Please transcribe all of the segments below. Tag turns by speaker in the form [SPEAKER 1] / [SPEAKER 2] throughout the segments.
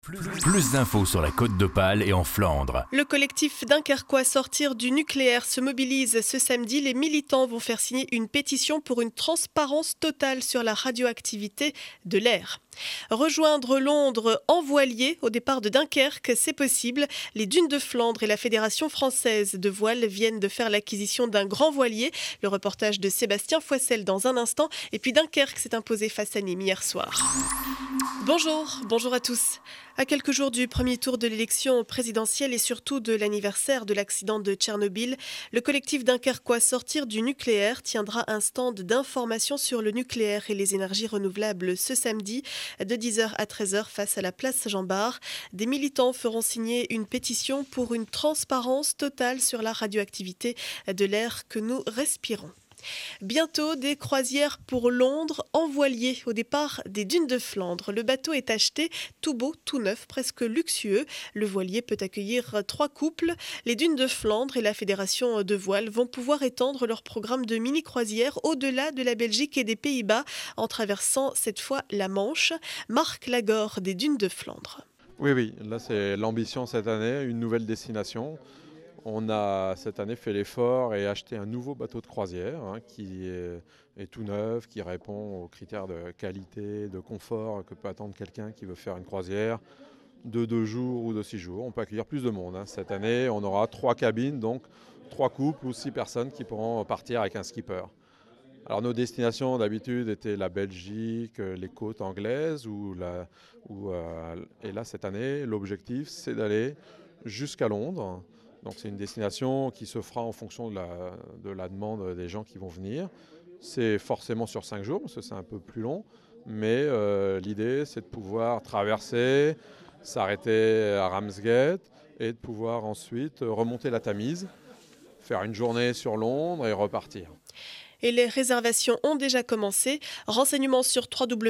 [SPEAKER 1] Plus d'infos sur la Côte d'Opale et en Flandre.
[SPEAKER 2] Le collectif dunkerquois Sortir du nucléaire se mobilise ce samedi. Les militants vont faire signer une pétition pour une transparence totale sur la radioactivité de l'air. Rejoindre Londres en voilier au départ de Dunkerque, c'est possible. Les Dunes de Flandre et la Fédération française de voile viennent de faire l'acquisition d'un grand voilier. Le reportage de Sébastien Foissel dans un instant. Et puis Dunkerque s'est imposé face à Nîmes hier soir. Bonjour à tous. À quelques jours du premier tour de l'élection présidentielle et surtout de l'anniversaire de l'accident de Tchernobyl, le collectif dunkerquois Sortir du nucléaire tiendra un stand d'information sur le nucléaire et les énergies renouvelables ce samedi de 10h à 13h face à la place Jean-Bart. Des militants feront signer une pétition pour une transparence totale sur la radioactivité de l'air que nous respirons. Bientôt, des croisières pour Londres en voilier au départ des Dunes de Flandre. Le bateau est acheté tout beau, tout neuf, presque luxueux. Le voilier peut accueillir 3 couples. Les Dunes de Flandre et la Fédération de voile vont pouvoir étendre leur programme de mini-croisière au-delà de la Belgique et des Pays-Bas en traversant cette fois la Manche. Marc Lagore des Dunes de Flandre.
[SPEAKER 3] Oui, là c'est l'ambition cette année, une nouvelle destination. On a cette année fait l'effort et acheté un nouveau bateau de croisière qui est tout neuf, qui répond aux critères de qualité, de confort que peut attendre quelqu'un qui veut faire une croisière de 2 jours ou de 6 jours. On peut accueillir plus de monde. Cette année, on aura 3 cabines, donc 3 couples ou 6 personnes qui pourront partir avec un skipper. Alors nos destinations d'habitude étaient la Belgique, les côtes anglaises, et là cette année, l'objectif c'est d'aller jusqu'à Londres. Donc c'est une destination qui se fera en fonction de la demande des gens qui vont venir. C'est forcément sur 5 jours, parce que c'est un peu plus long, mais l'idée c'est de pouvoir traverser, s'arrêter à Ramsgate et de pouvoir ensuite remonter la Tamise, faire une journée sur Londres et repartir.
[SPEAKER 2] Et les réservations ont déjà commencé. Renseignements sur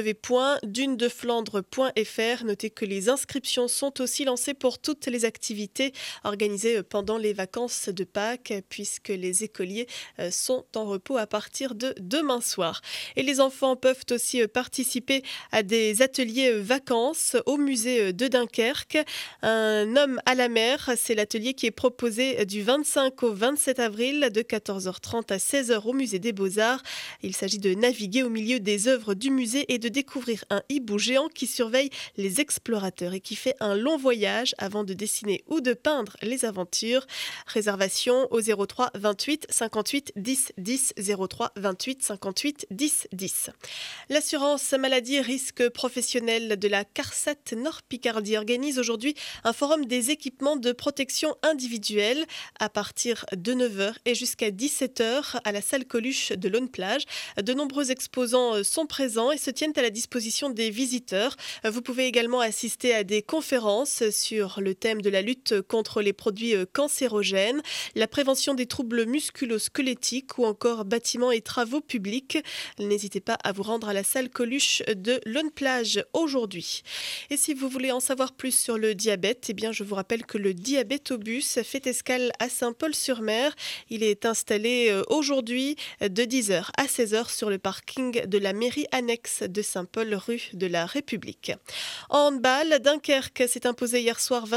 [SPEAKER 2] www.dunedeflandre.fr. Notez que les inscriptions sont aussi lancées pour toutes les activités organisées pendant les vacances de Pâques, puisque les écoliers sont en repos à partir de demain soir. Et les enfants peuvent aussi participer à des ateliers vacances au musée de Dunkerque. Un homme à la mer, c'est l'atelier qui est proposé du 25 au 27 avril de 14h30 à 16h au musée des Beaux-Arts. Il s'agit de naviguer au milieu des œuvres du musée et de découvrir un hibou géant qui surveille les explorateurs et qui fait un long voyage avant de dessiner ou de peindre les aventures. Réservation au 03 28 58 10 10 03 28 58 10 10. L'assurance maladie risque professionnel de la CARSAT Nord-Picardie organise aujourd'hui un forum des équipements de protection individuelle à partir de 9h et jusqu'à 17h à la salle Coluche de l'Aune-Plage. De nombreux exposants sont présents et se tiennent à la disposition des visiteurs. Vous pouvez également assister à des conférences sur le thème de la lutte contre les produits cancérogènes, la prévention des troubles musculo-squelettiques ou encore bâtiments et travaux publics. N'hésitez pas à vous rendre à la salle Coluche de l'Aune-Plage aujourd'hui. Et si vous voulez en savoir plus sur le diabète, je vous rappelle que le diabétobus fait escale à Saint-Paul-sur-Mer. Il est installé aujourd'hui de 10h à 16h sur le parking de la mairie annexe de Saint-Paul, rue de la République. En handball, Dunkerque s'est imposé hier soir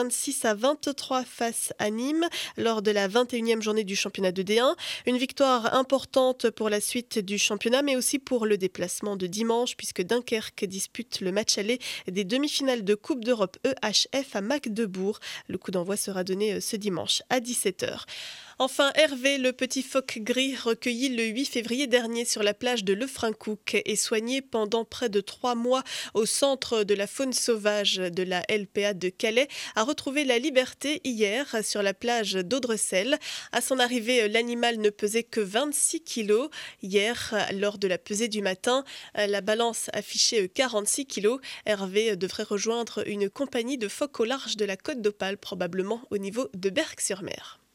[SPEAKER 2] 26-23 face à Nîmes lors de la 21e journée du championnat de D1. Une victoire importante pour la suite du championnat, mais aussi pour le déplacement de dimanche, puisque Dunkerque dispute le match aller des demi-finales de Coupe d'Europe EHF à Magdebourg. Le coup d'envoi sera donné ce dimanche à 17h. Enfin, Hervé, le petit phoque gris, recueilli le 8 février dernier sur la plage de Lefrancouc et soigné pendant près de 3 mois au centre de la faune sauvage de la LPA de Calais, a retrouvé la liberté hier sur la plage d'Audrecel. À son arrivée, l'animal ne pesait que 26 kilos. Hier, lors de la pesée du matin, la balance affichait 46 kilos. Hervé devrait rejoindre une compagnie de phoques au large de la Côte d'Opale, probablement au niveau de Berck-sur-Mer.